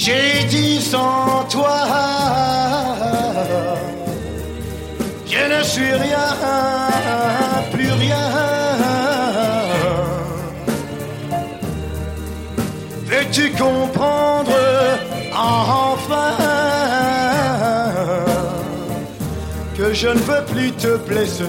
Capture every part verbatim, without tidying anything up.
J'ai dit sans toi, je ne suis rien, plus rien. Veux-tu comprendre enfin que je ne veux plus te blesser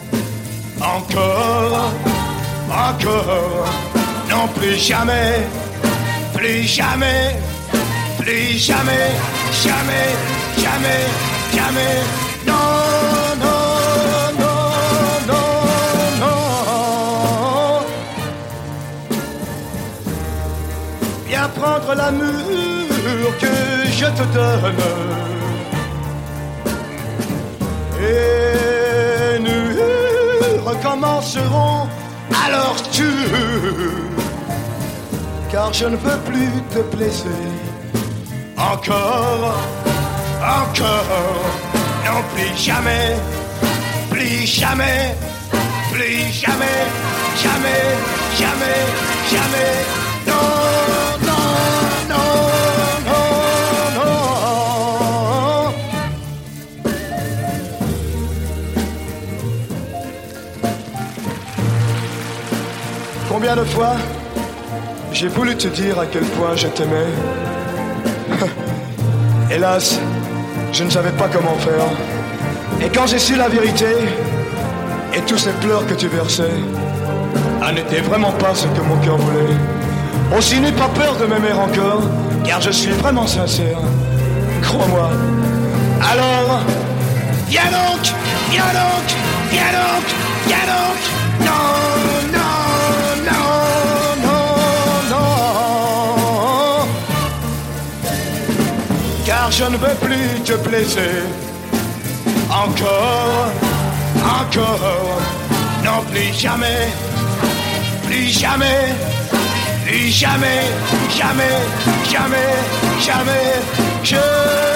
encore, encore, non plus jamais, plus jamais, plus jamais, jamais, jamais, jamais, non, non, non, non, non. Viens prendre l'amour que je te donne et nous recommencerons alors tu, car je ne veux plus te blesser encore, encore, non plus jamais, plus jamais, plus jamais, jamais, jamais, jamais, non, non, non, non, non. Combien de fois j'ai voulu te dire à quel point je t'aimais. Hélas, je ne savais pas comment faire. Et quand j'ai su la vérité, et tous ces pleurs que tu versais, ah, n'était vraiment pas ce que mon cœur voulait. Aussi n'aie pas peur de m'aimer encore, car je suis vraiment sincère. Crois-moi. Alors, viens donc, viens donc, viens donc, viens donc. Non, non, non, non, non. Car je ne veux plus te blesser. Encore, encore, non plus jamais, plus jamais, plus jamais, jamais, jamais, jamais, je